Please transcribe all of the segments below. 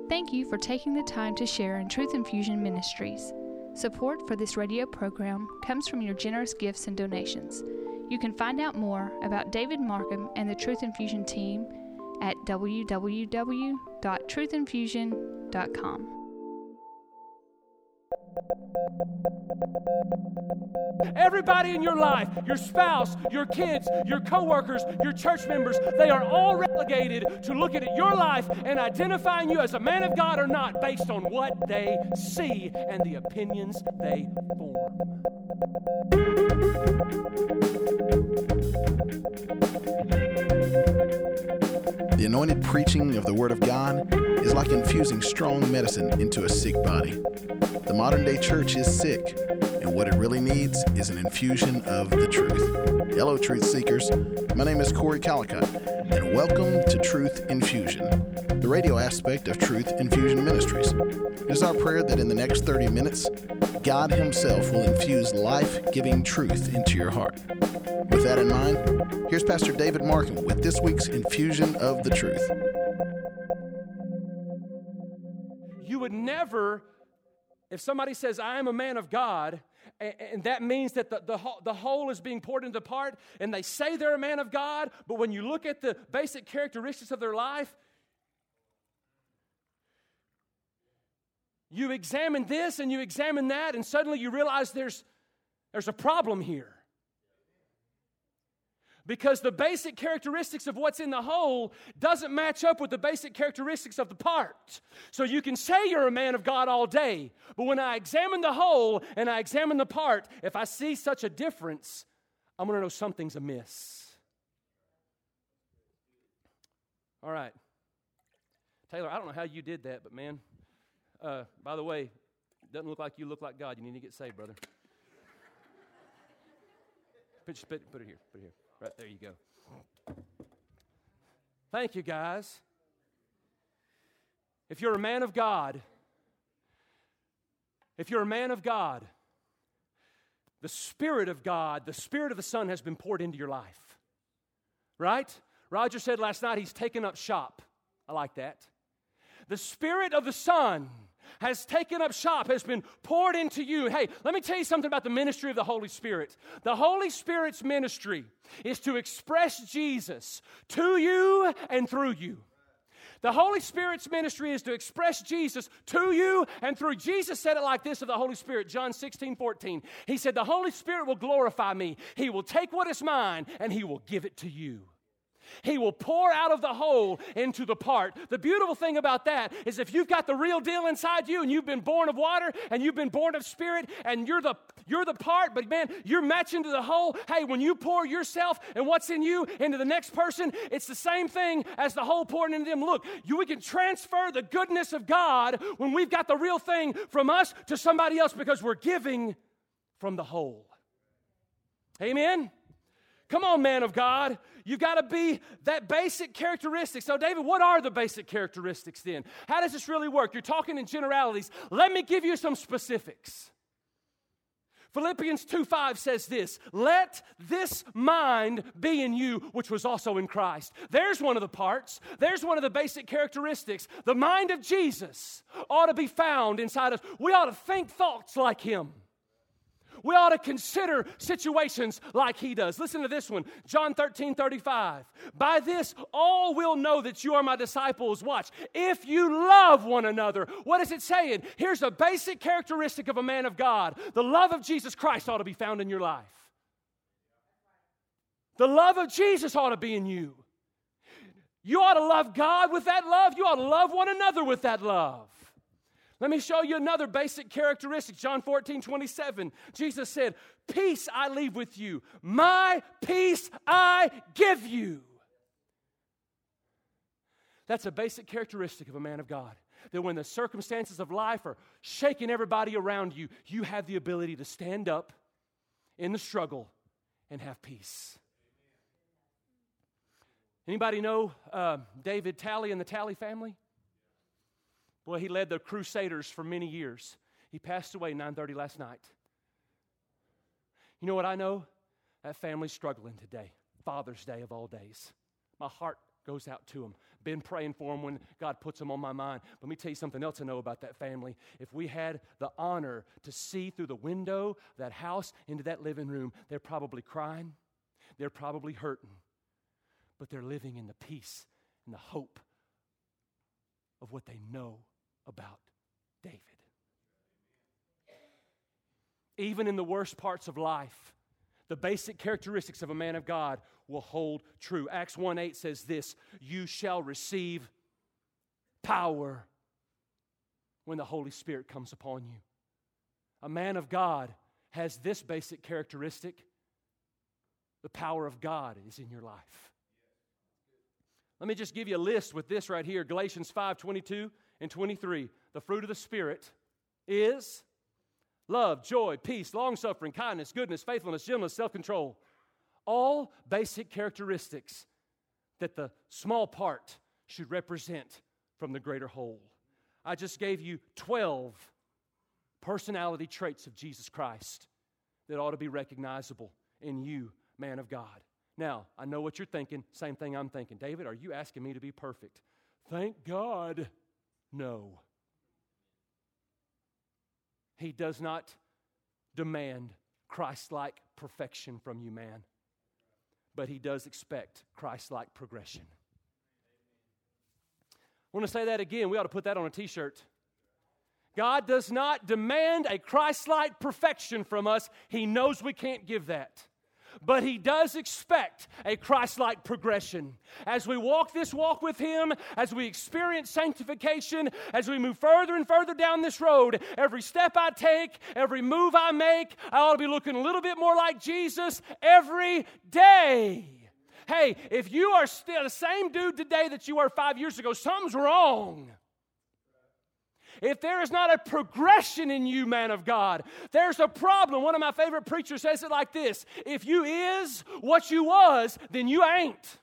Thank you for taking the time to share in Truth Infusion Ministries. Support for this radio program comes from your generous gifts and donations. You can find out more about David Markham and the Truth Infusion team at www.truthinfusion.com. Everybody in your life, your spouse, your kids, your coworkers, your church members, they are all relegated to looking at your life and identifying you as a man of God or not based on what they see and the opinions they form. The anointed preaching of the Word of God is like infusing strong medicine into a sick body. The modern-day church is sick, and what it really needs is an infusion of the truth. Hello, Truth Seekers. My name is Corey Calicott, and welcome to Truth Infusion, the radio aspect of Truth Infusion Ministries. It is our prayer that in the next 30 minutes, God Himself will infuse life-giving truth into your heart. With that in mind, here's Pastor David Markham with this week's Infusion of the Truth. You would never, if somebody says, I am a man of God, and that means that the whole is being poured into part, and they say they're a man of God, but when you look at the basic characteristics of their life, you examine this and you examine that, and suddenly you realize there's a problem here. Because the basic characteristics of what's in the whole doesn't match up with the basic characteristics of the part. So you can say you're a man of God all day, but when I examine the whole and I examine the part, if I see such a difference, I'm going to know something's amiss. All right. Taylor, I don't know how you did that, but man, by the way, it doesn't look like you look like God. You need to get saved, brother. Put it here. Put it here. Right there you go. Thank you, guys. If you're a man of God, the Spirit of God, the Spirit of the Son has been poured into your life. Right? Roger said last night he's taken up shop. I like that. The Spirit of the Son has taken up shop, has been poured into you. Hey, let me tell you something about the ministry of the Holy Spirit. The Holy Spirit's ministry is to express Jesus to you and through you. The Holy Spirit's ministry is to express Jesus to you and through. Jesus said it like this of the Holy Spirit, John 16:14. He said, the Holy Spirit will glorify me. He will take what is mine and He will give it to you. He will pour out of the whole into the part. The beautiful thing about that is if you've got the real deal inside you and you've been born of water and you've been born of Spirit and you're the part, but man, you're matching to the whole. Hey, when you pour yourself and what's in you into the next person, it's the same thing as the whole pouring into them. Look, we can transfer the goodness of God when we've got the real thing from us to somebody else because we're giving from the whole. Amen? Come on, man of God. You've got to be that basic characteristic. So, David, what are the basic characteristics then? How does this really work? You're talking in generalities. Let me give you some specifics. Philippians 2:5 says this, let this mind be in you, which was also in Christ. There's one of the parts. There's one of the basic characteristics. The mind of Jesus ought to be found inside us. We ought to think thoughts like Him. We ought to consider situations like He does. Listen to this one, John 13:35. By this, all will know that you are my disciples. Watch. If you love one another. What is it saying? Here's a basic characteristic of a man of God. The love of Jesus Christ ought to be found in your life. The love of Jesus ought to be in you. You ought to love God with that love. You ought to love one another with that love. Let me show you another basic characteristic. John 14:27. Jesus said, peace I leave with you. My peace I give you. That's a basic characteristic of a man of God. That when the circumstances of life are shaking everybody around you, you have the ability to stand up in the struggle and have peace. Anybody know David Talley and the Talley family? Well, he led the Crusaders for many years. He passed away 9:30 last night. You know what I know? That family's struggling today. Father's Day of all days. My heart goes out to them. been praying for them when God puts them on my mind. But let me tell you something else I know about that family. If we had the honor to see through the window of that house into that living room, they're probably crying. They're probably hurting. But they're living in the peace and the hope of what they know about David. Even in the worst parts of life, the basic characteristics of a man of God will hold true. Acts 1:8 says this, you shall receive power when the Holy Spirit comes upon you. A man of God has this basic characteristic. The power of God is in your life. Let me just give you a list with this right here. Galatians 5:22 and 23. The fruit of the Spirit is love, joy, peace, long-suffering, kindness, goodness, faithfulness, gentleness, self-control. All basic characteristics that the small part should represent from the greater whole. I just gave you 12 personality traits of Jesus Christ that ought to be recognizable in you, man of God. Now, I know what you're thinking. Same thing I'm thinking. David, are you asking me to be perfect? Thank God, no. He does not demand Christ-like perfection from you, man. But He does expect Christ-like progression. I want to say that again. We ought to put that on a t-shirt. God does not demand a Christ-like perfection from us. He knows we can't give that. But He does expect a Christ-like progression. As we walk this walk with Him, as we experience sanctification, as we move further and further down this road, every step I take, every move I make, I ought to be looking a little bit more like Jesus every day. Hey, if you are still the same dude today that you were 5 years ago, something's wrong. If there is not a progression in you, man of God, there's a problem. One of my favorite preachers says it like this: if you is what you was, then you ain't.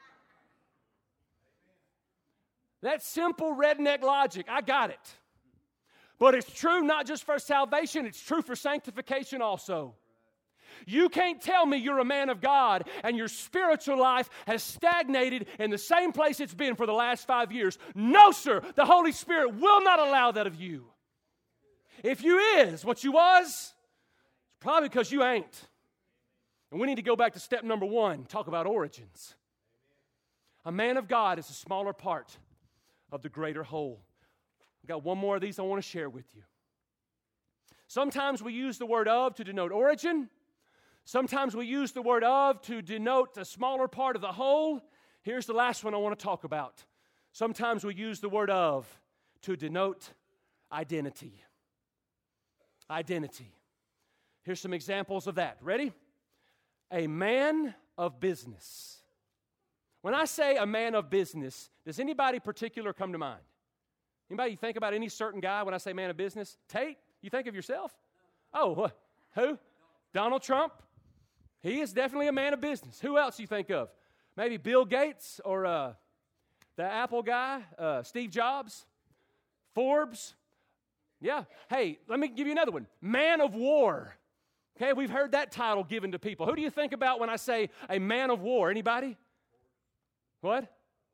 That's simple redneck logic. I got it. But it's true not just for salvation, it's true for sanctification also. You can't tell me you're a man of God and your spiritual life has stagnated in the same place it's been for the last 5 years. No, sir. The Holy Spirit will not allow that of you. If you is what you was, it's probably because you ain't. And we need to go back to step number 1, talk about origins. A man of God is a smaller part of the greater whole. I've got one more of these I want to share with you. Sometimes we use the word of to denote origin. Sometimes we use the word of to denote a smaller part of the whole. Here's the last one I want to talk about. Sometimes we use the word of to denote identity. Identity. Here's some examples of that. Ready? A man of business. When I say a man of business, does anybody particular come to mind? Anybody think about any certain guy when I say man of business? Tate? You think of yourself? Oh, who? Donald Trump? He is definitely a man of business. Who else you think of? Maybe Bill Gates or the Apple guy, Steve Jobs, Forbes. Yeah. Hey, let me give you another one. Man of war. Okay, we've heard that title given to people. Who do you think about when I say a man of war? Anybody? What?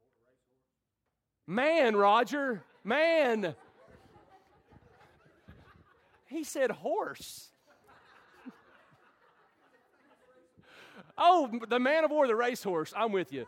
Man, Roger. Man. He said horse. Oh, the man of war, the racehorse. I'm with you.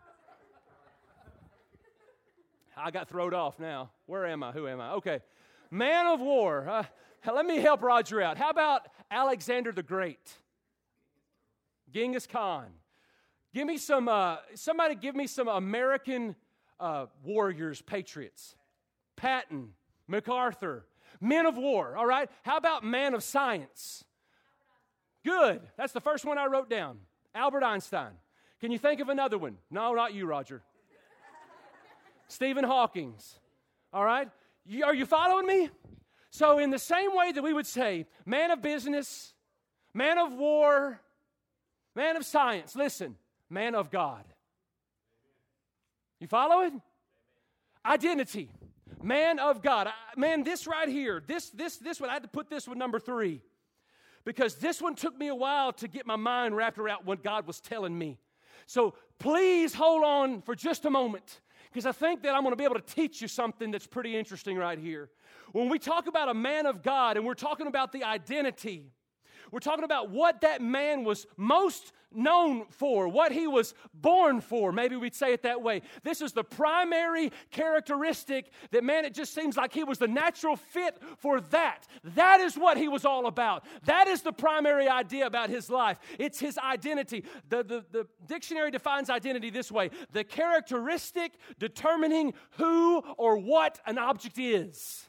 I got thrown off now. Where am I? Who am I? Okay. Man of war. Let me help Roger out. How about Alexander the Great? Genghis Khan. Give me some, somebody give me some American warriors, patriots. Patton, MacArthur. Men of war, all right? How about man of science? Good. That's the first one I wrote down. Albert Einstein. Can you think of another one? No, not you, Roger. Stephen Hawking. All right? Are you following me? So in the same way that we would say, man of business, man of war, man of science, listen, man of God. You follow it? Identity. Man of God. Man, this right here, this one, I had to put this one number 3. Because this one took me a while to get my mind wrapped around what God was telling me. So please hold on for just a moment. because I think that I'm going to be able to teach you something that's pretty interesting right here. When we talk about a man of God and we're talking about the identity, we're talking about what that man was most known for, what he was born for. Maybe we'd say it that way. This is the primary characteristic that, man, it just seems like he was the natural fit for that. That is what he was all about. That is the primary idea about his life. It's his identity. The dictionary defines identity this way: the characteristic determining who or what an object is.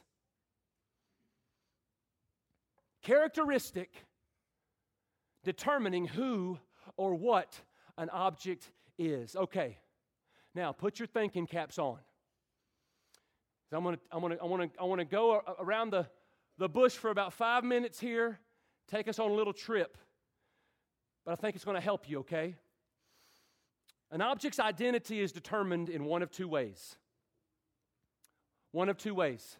Characteristic determining who or what an object is. Okay, now put your thinking caps on. I want to go around the bush for about 5 minutes here, take us on a little trip, but I think it's going to help you. Okay, an object's identity is determined in one of two ways. One of two ways.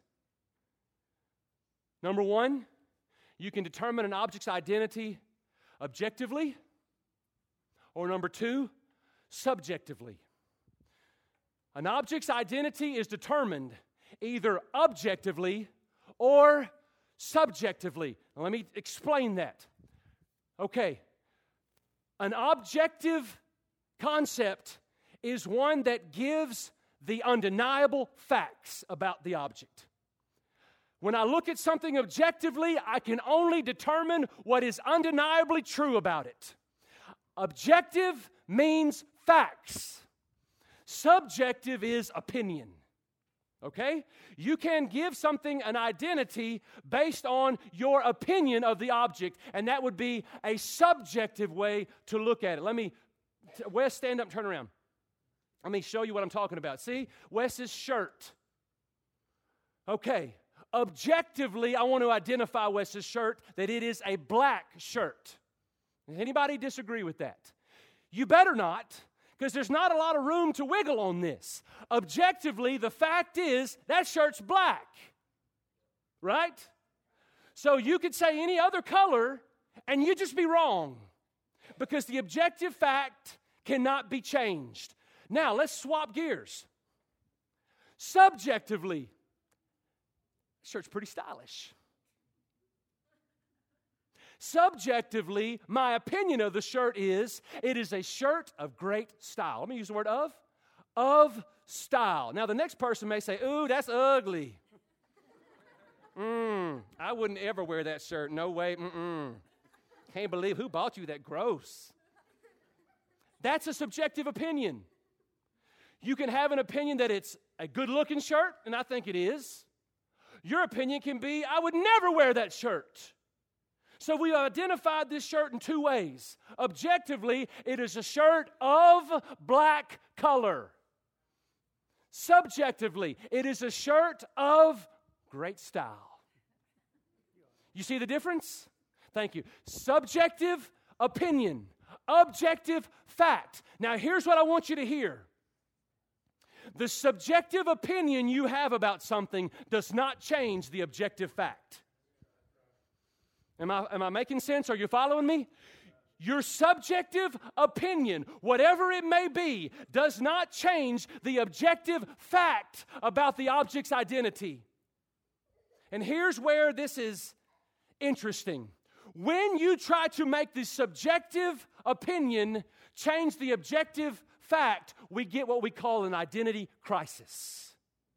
Number one, you can determine an object's identity objectively, or number two, subjectively. An object's identity is determined either objectively or subjectively. Now, let me explain that. Okay, an objective concept is one that gives the undeniable facts about the object. When I look at something objectively, I can only determine what is undeniably true about it. Objective means facts. Subjective is opinion. Okay? You can give something an identity based on your opinion of the object, and that would be a subjective way to look at it. Wes, stand up and turn around. Let me show you what I'm talking about. See? Wes's shirt. Okay. Objectively, I want to identify Wes's shirt that it is a black shirt. Does anybody disagree with that? You better not, because there's not a lot of room to wiggle on this. Objectively, the fact is that shirt's black, right? So you could say any other color, and you'd just be wrong, because the objective fact cannot be changed. Now, let's swap gears. Subjectively, this shirt's pretty stylish. Subjectively, my opinion of the shirt is, it is a shirt of great style. Let me use the word of style. Now, the next person may say, ooh, that's ugly. I wouldn't ever wear that shirt. No way. Can't believe who bought you that. Gross. That's a subjective opinion. You can have an opinion that it's a good-looking shirt, and I think it is. Your opinion can be, I would never wear that shirt. So we identified this shirt in two ways. Objectively, it is a shirt of black color. Subjectively, it is a shirt of great style. You see the difference? Thank you. Subjective opinion, objective fact. Now here's what I want you to hear. The subjective opinion you have about something does not change the objective fact. Am I making sense? Are you following me? Your subjective opinion, whatever it may be, does not change the objective fact about the object's identity. And here's where this is interesting. When you try to make the subjective opinion change the objective fact, we get what we call an identity crisis.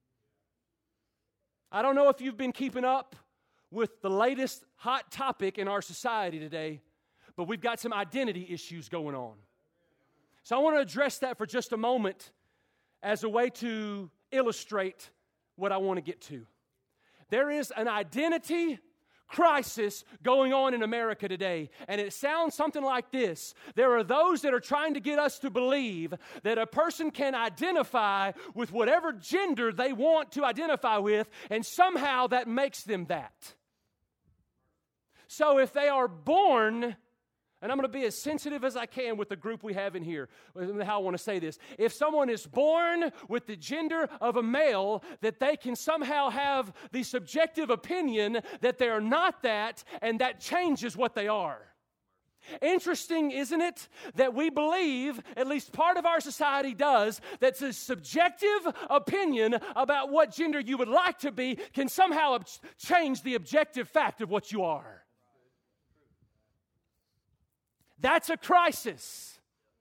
I don't know if you've been keeping up with the latest hot topic in our society today, but we've got some identity issues going on. So I want to address that for just a moment as a way to illustrate what I want to get to. There is an identity crisis going on in America today, and it sounds something like this. There are those that are trying to get us to believe that a person can identify with whatever gender they want to identify with, and somehow that makes them that. So if they are born, and I'm going to be as sensitive as I can with the group we have in here, how I want to say this. If someone is born with the gender of a male, that they can somehow have the subjective opinion that they are not that, and that changes what they are. Interesting, isn't it, that we believe, at least part of our society does, that a subjective opinion about what gender you would like to be can somehow change the objective fact of what you are. That's a crisis.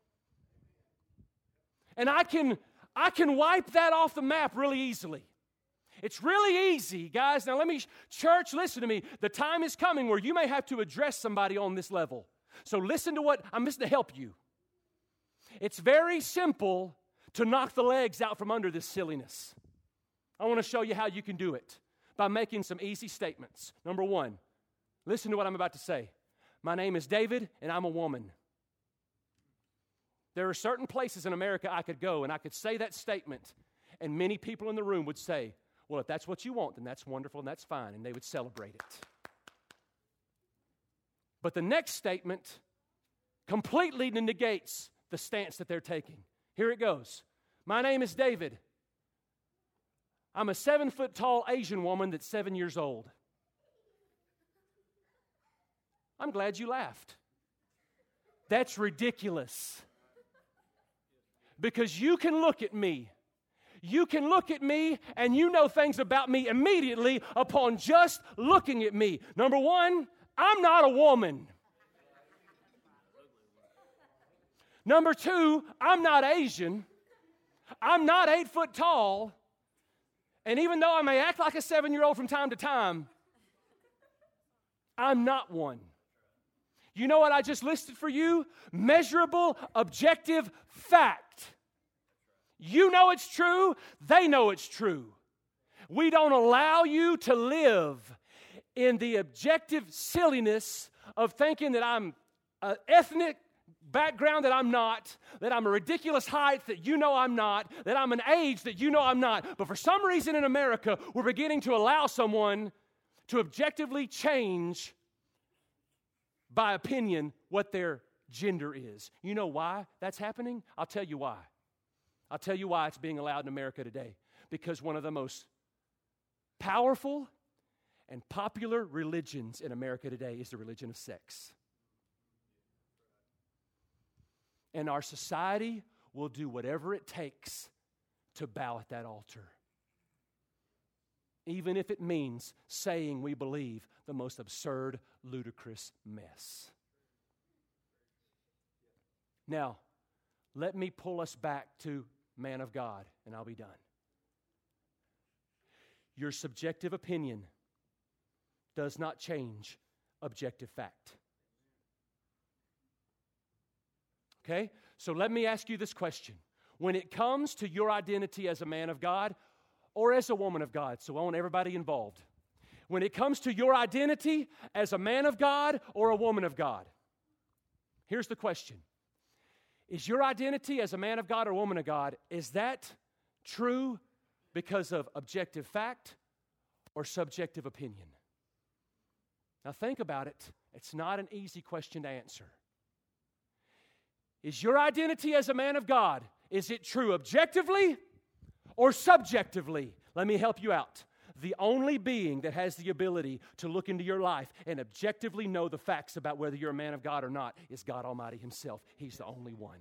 And I can wipe that off the map really easily. It's really easy, guys. Now church, listen to me. The time is coming where you may have to address somebody on this level. So listen to what I'm listening to help you. It's very simple to knock the legs out from under this silliness. I want to show you how you can do it by making some easy statements. Number one, listen to what I'm about to say. My name is David, and I'm a woman. There are certain places in America I could go, and I could say that statement, and many people in the room would say, well, if that's what you want, then that's wonderful and that's fine, and they would celebrate it. But the next statement completely negates the stance that they're taking. Here it goes. My name is David. I'm a 7-foot-tall Asian woman that's 7 years old. I'm glad you laughed. That's ridiculous. Because you can look at me. You can look at me and you know things about me immediately upon just looking at me. Number one, I'm not a woman. Number two, I'm not Asian. I'm not 8 foot tall. And even though I may act like a 7-year-old from time to time, I'm not one. You know what I just listed for you? Measurable, objective fact. You know it's true. They know it's true. We don't allow you to live in the objective silliness of thinking that I'm an ethnic background that I'm not, that I'm a ridiculous height that you know I'm not, that I'm an age that you know I'm not. But for some reason in America, we're beginning to allow someone to objectively change by opinion what their gender is. You know why that's happening? I'll tell you why. I'll tell you why it's being allowed in America today. Because one of the most powerful and popular religions in America today is the religion of sex. And our society will do whatever it takes to bow at that altar. Even if it means saying we believe the most absurd, ludicrous mess. Now, let me pull us back to man of God, and I'll be done. Your subjective opinion does not change objective fact. Okay? So let me ask you this question. When it comes to your identity as a man of God or as a woman of God, so I want everybody involved. When it comes to your identity as a man of God or a woman of God, here's the question. Is your identity as a man of God or woman of God, is that true because of objective fact or subjective opinion? Now think about it. It's not an easy question to answer. Is your identity as a man of God, is it true objectively or subjectively? Let me help you out. The only being that has the ability to look into your life and objectively know the facts about whether you're a man of God or not is God Almighty Himself. He's the only one.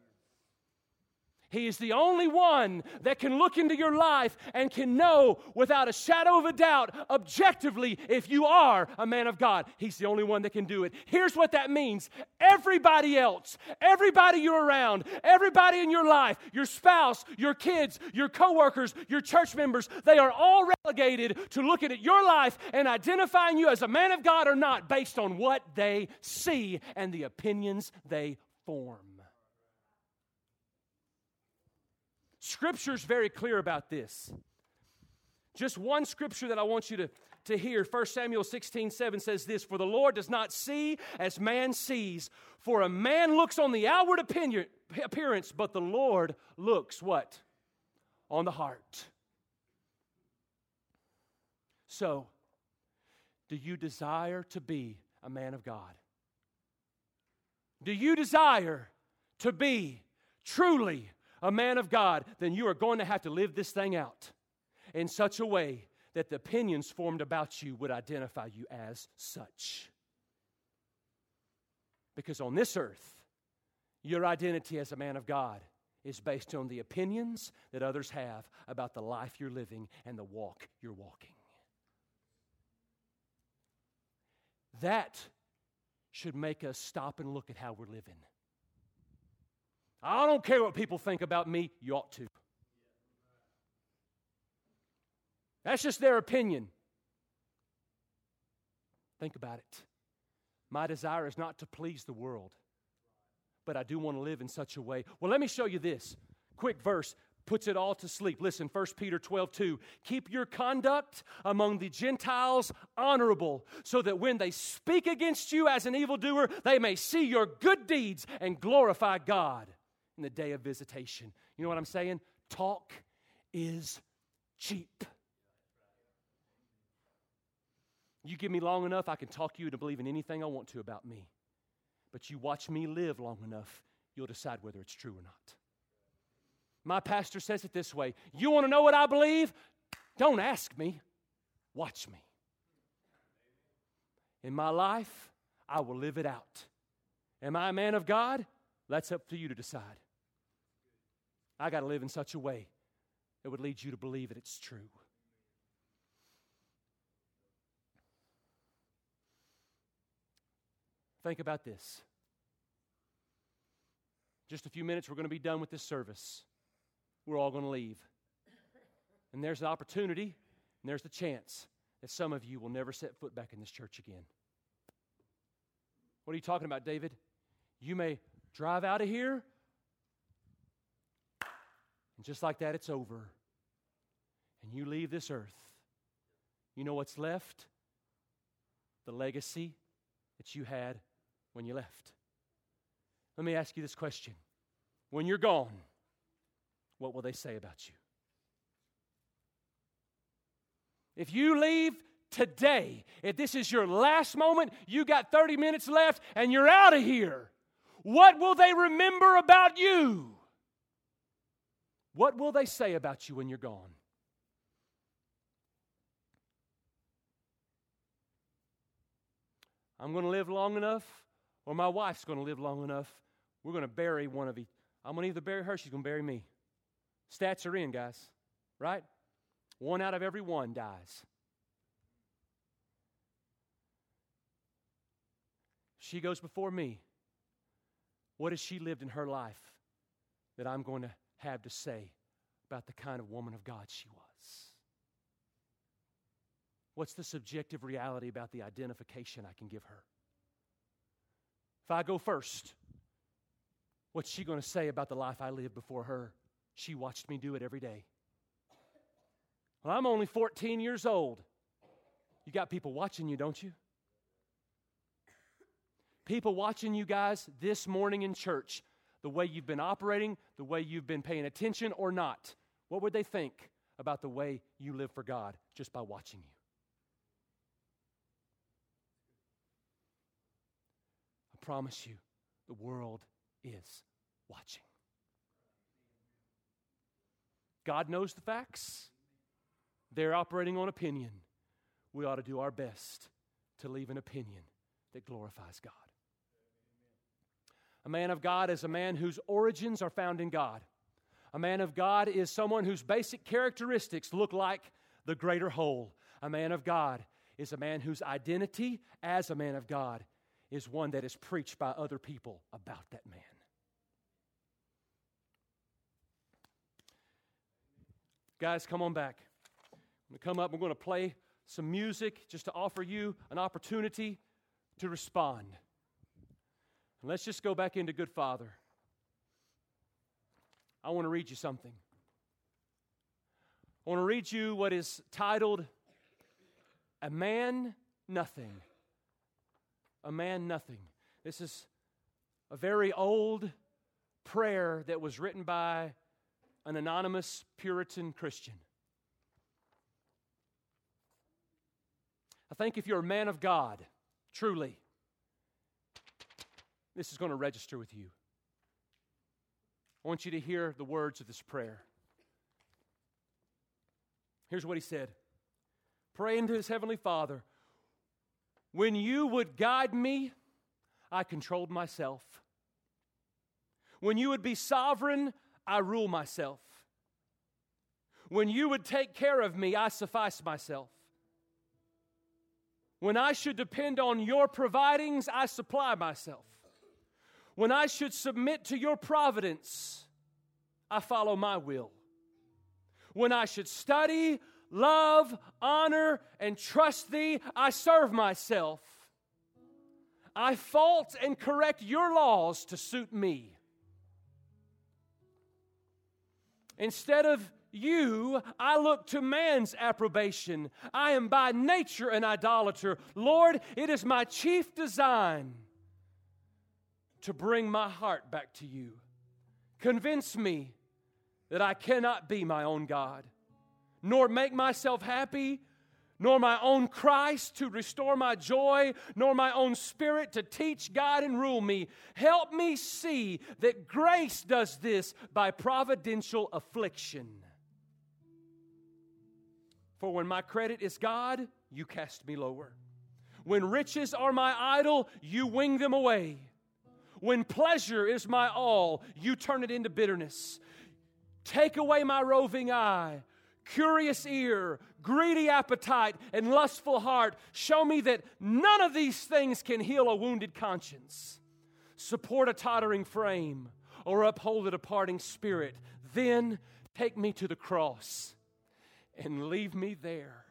He is the only one that can look into your life and can know without a shadow of a doubt, objectively, if you are a man of God. He's the only one that can do it. Here's what that means. Everybody else, everybody you're around, everybody in your life, your spouse, your kids, your coworkers, your church members, they are all relegated to looking at your life and identifying you as a man of God or not based on what they see and the opinions they form. Scripture's very clear about this. Just one scripture that I want you to hear. 1 Samuel 16:7 says this, "For the Lord does not see as man sees, for a man looks on the outward appearance, but the Lord looks," what? On the heart. So, do you desire to be a man of God? Do you desire to be truly a man of God? Then you are going to have to live this thing out in such a way that the opinions formed about you would identify you as such. Because on this earth, your identity as a man of God is based on the opinions that others have about the life you're living and the walk you're walking. That should make us stop and look at how we're living. I don't care what people think about me. You ought to. That's just their opinion. Think about it. My desire is not to please the world, but I do want to live in such a way. Well, let me show you this. Quick verse puts it all to sleep. Listen, 1 Peter 12:2. Keep your conduct among the Gentiles honorable, so that when they speak against you as an evildoer, they may see your good deeds and glorify God in the day of visitation. You know what I'm saying? Talk is cheap. You give me long enough, I can talk you into believing anything I want to about me. But you watch me live long enough, you'll decide whether it's true or not. My pastor says it this way: you want to know what I believe? Don't ask me. Watch me. In my life, I will live it out. Am I a man of God? That's up to you to decide. I got to live in such a way that would lead you to believe that it's true. Think about this. Just a few minutes, we're going to be done with this service. We're all going to leave. And there's the opportunity, and there's the chance that some of you will never set foot back in this church again. What are you talking about, David? You may drive out of here, and just like that, it's over. And you leave this earth. You know what's left? The legacy that you had when you left. Let me ask you this question. When you're gone, what will they say about you? If you leave today, if this is your last moment, you got 30 minutes left and you're out of here, what will they remember about you? What will they say about you when you're gone? I'm going to live long enough, or my wife's going to live long enough. We're going to bury one of each. I'm going to either bury her, she's going to bury me. Stats are in, guys, right? 1 out of every 1 dies. She goes before me. What has she lived in her life that I'm going to have to say about the kind of woman of God she was? What's the subjective reality about the identification I can give her? If I go first, what's she going to say about the life I lived before her? She watched me do it every day. Well, I'm only 14 years old. You got people watching you, don't you? People watching you guys this morning in church, the way you've been operating, the way you've been paying attention or not. What would they think about the way you live for God just by watching you? I promise you, the world is watching. God knows the facts. They're operating on opinion. We ought to do our best to leave an opinion that glorifies God. A man of God is a man whose origins are found in God. A man of God is someone whose basic characteristics look like the greater whole. A man of God is a man whose identity as a man of God is one that is preached by other people about that man. Guys, come on back. I'm going to come up. We're going to play some music just to offer you an opportunity to respond. And let's just go back into Good Father. I want to read you something. I want to read you what is titled, A Man Nothing. A Man Nothing. This is a very old prayer that was written by an anonymous Puritan Christian. I think if you're a man of God, truly, this is going to register with you. I want you to hear the words of this prayer. Here's what he said. Praying to his heavenly Father, when you would guide me, I controlled myself. When you would be sovereign, I rule myself. When you would take care of me, I suffice myself. When I should depend on your providings, I supply myself. When I should submit to your providence, I follow my will. When I should study, love, honor, and trust thee, I serve myself. I fault and correct your laws to suit me. Instead of you, I look to man's approbation. I am by nature an idolater. Lord, it is my chief design to bring my heart back to you. Convince me that I cannot be my own God, nor make myself happy, nor my own Christ to restore my joy, nor my own Spirit to teach, guide, and rule me. Help me see that grace does this by providential affliction. For when my credit is God, you cast me lower. When riches are my idol, you wing them away. When pleasure is my all, you turn it into bitterness. Take away my roving eye, curious ear, greedy appetite, and lustful heart. Show me that none of these things can heal a wounded conscience, support a tottering frame, or uphold a departing spirit. Then take me to the cross and leave me there.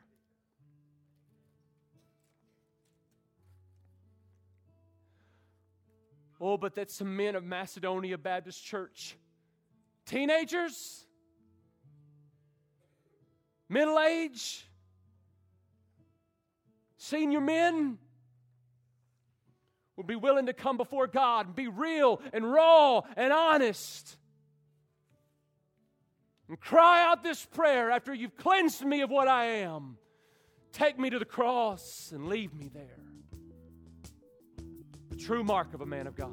Oh, but that's some men of Macedonia Baptist Church. Teenagers, middle age, senior men would be willing to come before God and be real and raw and honest and cry out this prayer after you've cleansed me of what I am. Take me to the cross and leave me there. The true mark of a man of God.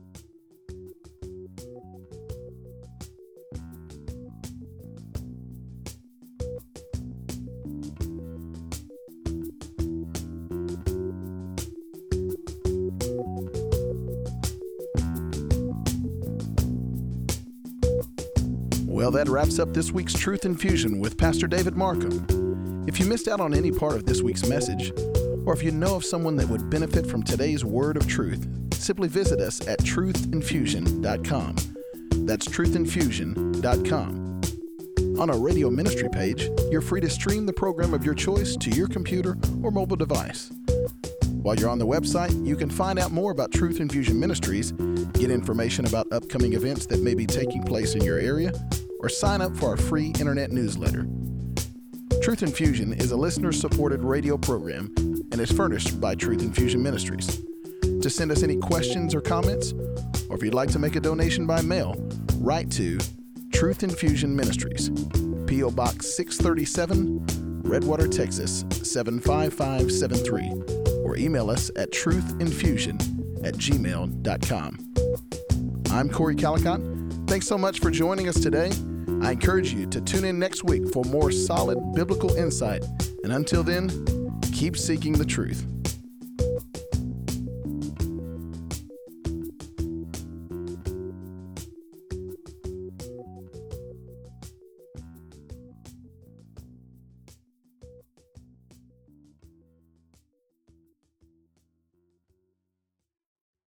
Well, that wraps up this week's Truth Infusion with Pastor David Markham. If you missed out on any part of this week's message, or if you know of someone that would benefit from today's word of truth, simply visit us at truthinfusion.com. That's truthinfusion.com. On our radio ministry page, you're free to stream the program of your choice to your computer or mobile device. While you're on the website, you can find out more about Truth Infusion Ministries, get information about upcoming events that may be taking place in your area, or sign up for our free internet newsletter. Truth Infusion is a listener-supported radio program and is furnished by Truth Infusion Ministries. To send us any questions or comments, or if you'd like to make a donation by mail, write to Truth Infusion Ministries, P.O. Box 637, Redwater, Texas 75573, or email us at truthinfusion@gmail.com. I'm Corey Calicott. Thanks so much for joining us today. I encourage you to tune in next week for more solid biblical insight. And until then, keep seeking the truth.